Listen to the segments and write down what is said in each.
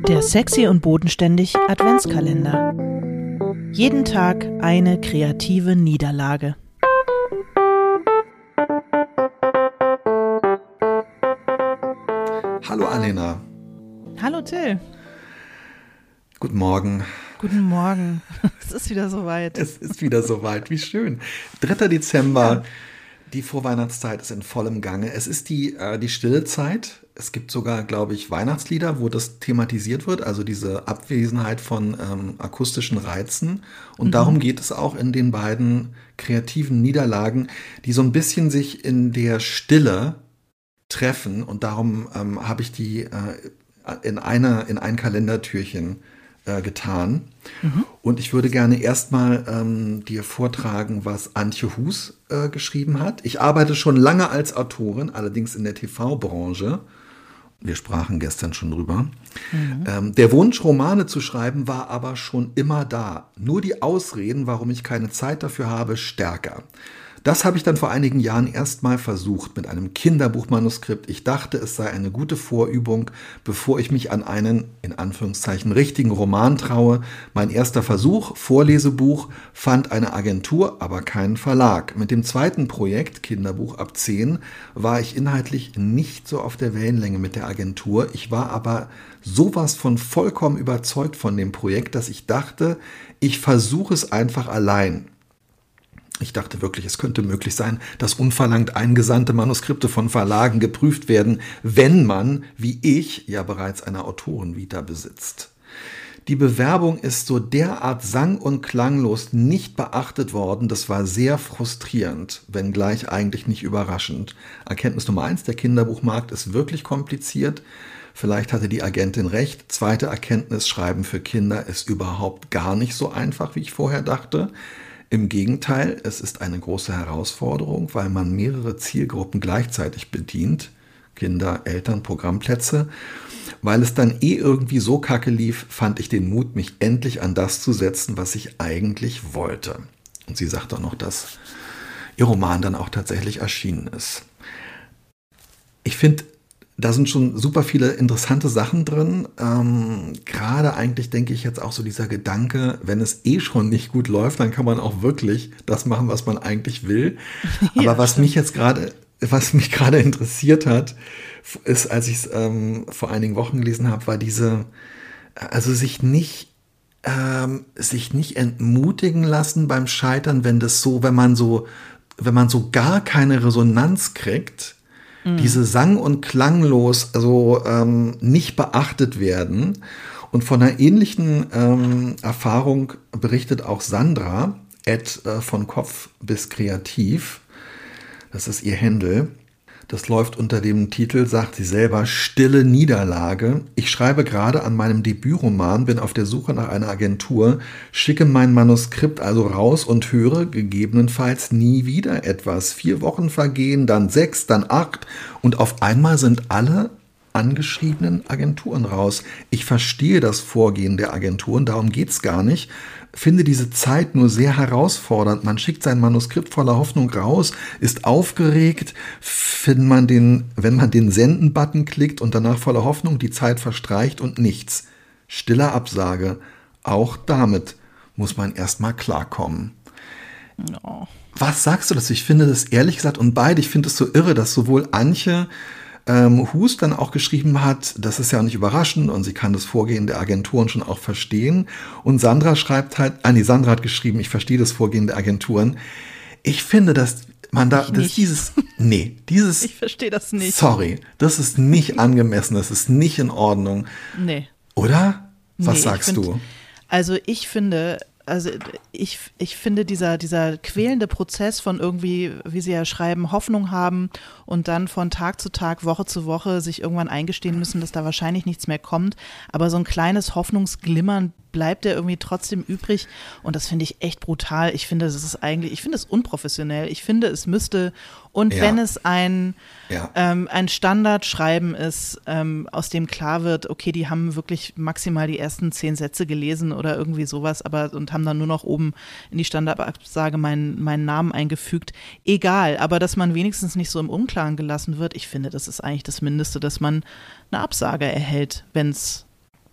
Der Sexy und Bodenständig Adventskalender. Jeden Tag eine kreative Niederlage. Hallo Alena. Hallo Till. Guten Morgen. Guten Morgen. Es ist wieder soweit. Es ist wieder soweit, wie schön. 3. Dezember, die Vorweihnachtszeit ist in vollem Gange. Es ist die stille Zeit. Es gibt sogar, glaube ich, Weihnachtslieder, wo das thematisiert wird, also diese Abwesenheit von akustischen Reizen. Und darum geht es auch in den beiden kreativen Niederlagen, die so ein bisschen sich in der Stille treffen. Und darum habe ich die in ein Kalendertürchen getan. Und ich würde gerne erstmal dir vortragen, was Antje Hus geschrieben hat. Ich arbeite schon lange als Autorin, allerdings in der TV-Branche. Wir sprachen gestern schon drüber. Der Wunsch, Romane zu schreiben, war aber schon immer da. Nur die Ausreden, warum ich keine Zeit dafür habe, stärker. Das habe ich dann vor einigen Jahren erstmal versucht mit einem Kinderbuchmanuskript. Ich dachte, es sei eine gute Vorübung, bevor ich mich an einen, in Anführungszeichen, richtigen Roman traue. Mein erster Versuch, Vorlesebuch, fand eine Agentur, aber keinen Verlag. Mit dem zweiten Projekt, Kinderbuch ab 10, war ich inhaltlich nicht so auf der Wellenlänge mit der Agentur. Ich war aber sowas von vollkommen überzeugt von dem Projekt, dass ich dachte, ich versuche es einfach allein. Ich dachte wirklich, es könnte möglich sein, dass unverlangt eingesandte Manuskripte von Verlagen geprüft werden, wenn man, wie ich, ja bereits eine Autorenvita besitzt. Die Bewerbung ist so derart sang- und klanglos nicht beachtet worden, das war sehr frustrierend, wenngleich eigentlich nicht überraschend. Erkenntnis Nummer 1, der Kinderbuchmarkt ist wirklich kompliziert. Vielleicht hatte die Agentin recht. Zweite Erkenntnis, Schreiben für Kinder ist überhaupt gar nicht so einfach, wie ich vorher dachte. Im Gegenteil, es ist eine große Herausforderung, weil man mehrere Zielgruppen gleichzeitig bedient. Kinder, Eltern, Programmplätze. Weil es dann irgendwie so kacke lief, fand ich den Mut, mich endlich an das zu setzen, was ich eigentlich wollte. Und sie sagt auch noch, dass ihr Roman dann auch tatsächlich erschienen ist. Ich finde, da sind schon super viele interessante Sachen drin. Gerade eigentlich denke ich jetzt auch so dieser Gedanke, wenn es schon nicht gut läuft, dann kann man auch wirklich das machen, was man eigentlich will. Aber ja, was mich gerade interessiert hat, ist, als ich es vor einigen Wochen gelesen habe, war sich nicht entmutigen lassen beim Scheitern, wenn man so gar keine Resonanz kriegt. Diese sang- und klanglos nicht beachtet werden. Und von einer ähnlichen Erfahrung berichtet auch Sandra, von Kopf bis Kreativ. Das ist ihr Handle. Das läuft unter dem Titel, sagt sie selber, Stille Niederlage. Ich schreibe gerade an meinem Debütroman, bin auf der Suche nach einer Agentur, schicke mein Manuskript also raus und höre gegebenenfalls nie wieder etwas. 4 Wochen vergehen, dann 6, dann 8 und auf einmal sind alle angeschriebenen Agenturen raus. Ich verstehe das Vorgehen der Agenturen, darum geht's gar nicht. Finde diese Zeit nur sehr herausfordernd. Man schickt sein Manuskript voller Hoffnung raus, ist aufgeregt, wenn man den Senden-Button klickt und danach voller Hoffnung, die Zeit verstreicht und nichts. Stille Absage. Auch damit muss man erstmal klarkommen. No. Was sagst du dazu? Ich finde das ehrlich gesagt ich finde es so irre, dass sowohl Antje Hus dann auch geschrieben hat, das ist ja nicht überraschend und sie kann das Vorgehen der Agenturen schon auch verstehen. Und Sandra Sandra hat geschrieben, ich verstehe das Vorgehen der Agenturen. Ich finde, dass man da, ich verstehe das nicht. Sorry, das ist nicht angemessen, das ist nicht in Ordnung. Nee. Oder? Was sagst du? Also ich finde, dieser quälende Prozess von irgendwie, wie sie ja schreiben, Hoffnung haben und dann von Tag zu Tag, Woche zu Woche sich irgendwann eingestehen müssen, dass da wahrscheinlich nichts mehr kommt. Aber so ein kleines Hoffnungsglimmern bleibt ja irgendwie trotzdem übrig. Und das finde ich echt brutal. Ich finde, ich finde es unprofessionell. Ich finde, es müsste, und wenn es ein Standardschreiben ist, aus dem klar wird, okay, die haben wirklich maximal die ersten 10 Sätze gelesen oder irgendwie sowas, und haben dann nur noch oben in die Standardabsage meinen Namen eingefügt. Egal, aber dass man wenigstens nicht so im Unklaren gelassen wird, ich finde, das ist eigentlich das Mindeste, dass man eine Absage erhält, wenn es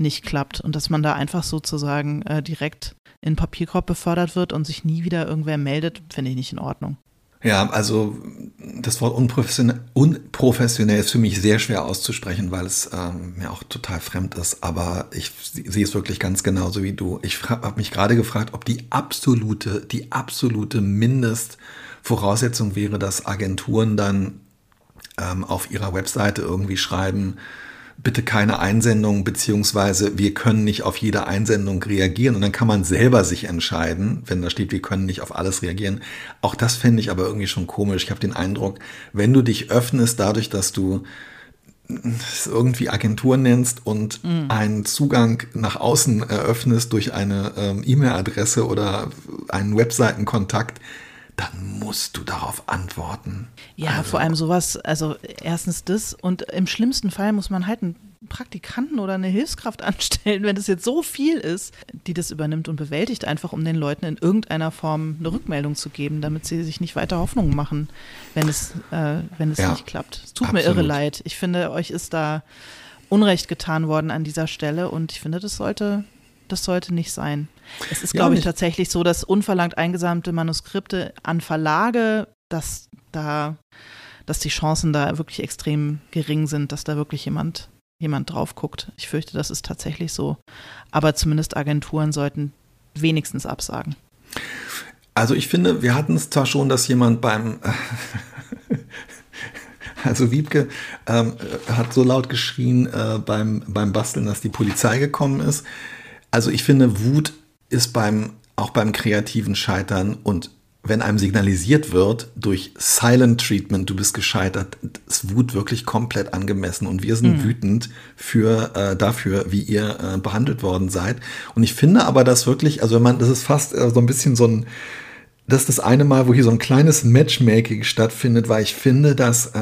nicht klappt und dass man da einfach sozusagen direkt in den Papierkorb befördert wird und sich nie wieder irgendwer meldet, finde ich nicht in Ordnung. Ja, also das Wort unprofessionell ist für mich sehr schwer auszusprechen, weil es mir auch total fremd ist. Aber ich sehe es wirklich ganz genauso wie du. Ich habe mich gerade gefragt, ob die absolute Mindestvoraussetzung wäre, dass Agenturen dann auf ihrer Webseite irgendwie schreiben, bitte keine Einsendung, beziehungsweise wir können nicht auf jede Einsendung reagieren und dann kann man selber sich entscheiden, wenn da steht, wir können nicht auf alles reagieren. Auch das fände ich aber irgendwie schon komisch. Ich habe den Eindruck, wenn du dich öffnest dadurch, dass du es irgendwie Agentur nennst und einen Zugang nach außen eröffnest durch eine E-Mail-Adresse oder einen Webseitenkontakt, dann musst du darauf antworten. Ja, also vor allem sowas, also erstens das und im schlimmsten Fall muss man halt einen Praktikanten oder eine Hilfskraft anstellen, wenn das jetzt so viel ist, die das übernimmt und bewältigt, einfach um den Leuten in irgendeiner Form eine Rückmeldung zu geben, damit sie sich nicht weiter Hoffnung machen, wenn es nicht klappt. Es tut mir irre leid. Ich finde, euch ist da Unrecht getan worden an dieser Stelle und ich finde, das sollte nicht sein. Es ist, glaube ich, tatsächlich so, dass unverlangt eingesammelte Manuskripte an Verlage, dass die Chancen da wirklich extrem gering sind, dass da wirklich jemand drauf guckt. Ich fürchte, das ist tatsächlich so. Aber zumindest Agenturen sollten wenigstens absagen. Also ich finde, wir hatten es zwar schon, dass jemand also Wiebke hat so laut geschrien beim Basteln, dass die Polizei gekommen ist. Also ich finde, Wut ist auch beim kreativen Scheitern und wenn einem signalisiert wird durch Silent Treatment, du bist gescheitert, ist Wut wirklich komplett angemessen und wir sind wütend dafür, wie ihr behandelt worden seid. Und ich finde aber, dass wirklich, also das ist fast so ein bisschen das ist das eine Mal, wo hier so ein kleines Matchmaking stattfindet, weil ich finde, dass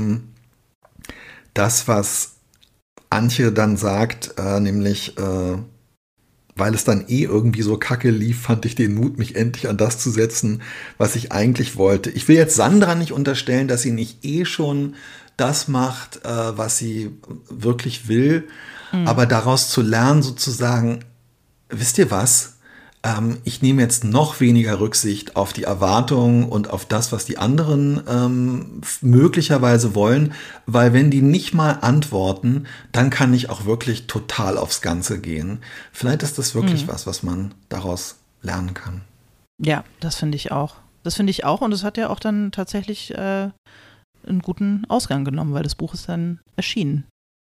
das, was Antje dann sagt, nämlich weil es dann irgendwie so kacke lief, fand ich den Mut, mich endlich an das zu setzen, was ich eigentlich wollte. Ich will jetzt Sandra nicht unterstellen, dass sie nicht schon das macht, was sie wirklich will, aber daraus zu lernen sozusagen, wisst ihr was? Ich nehme jetzt noch weniger Rücksicht auf die Erwartungen und auf das, was die anderen möglicherweise wollen, weil wenn die nicht mal antworten, dann kann ich auch wirklich total aufs Ganze gehen. Vielleicht ist das wirklich was man daraus lernen kann. Ja, das finde ich auch. Und es hat ja auch dann tatsächlich einen guten Ausgang genommen, weil das Buch ist dann erschienen.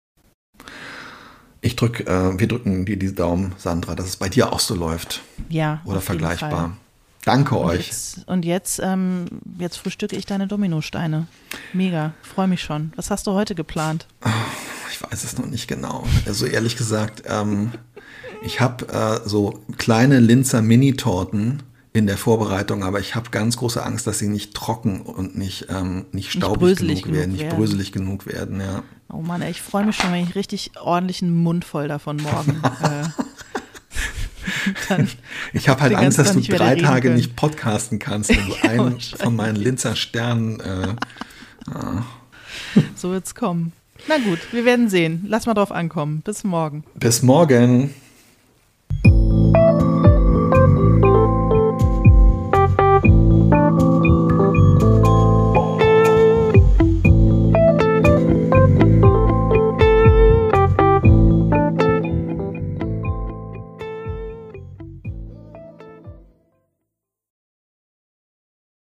Wir drücken dir die Daumen, Sandra, dass es bei dir auch so läuft. Ja. Oder vergleichbar. Danke euch. Jetzt frühstücke ich deine Dominosteine. Mega, freue mich schon. Was hast du heute geplant? Ich weiß es noch nicht genau. Also ehrlich gesagt, ich habe so kleine Linzer Mini-Torten in der Vorbereitung, aber ich habe ganz große Angst, dass sie nicht trocken und nicht staubig genug werden, nicht bröselig genug werden, ja. Oh Mann, ich freue mich schon, wenn ich richtig ordentlichen Mund voll davon morgen. Ich habe halt Angst, dass du 3 Tage nicht podcasten kannst, wenn du einen von meinen Linzer Sternen. So wird's kommen. Na gut, wir werden sehen. Lass mal drauf ankommen. Bis morgen. Bis morgen.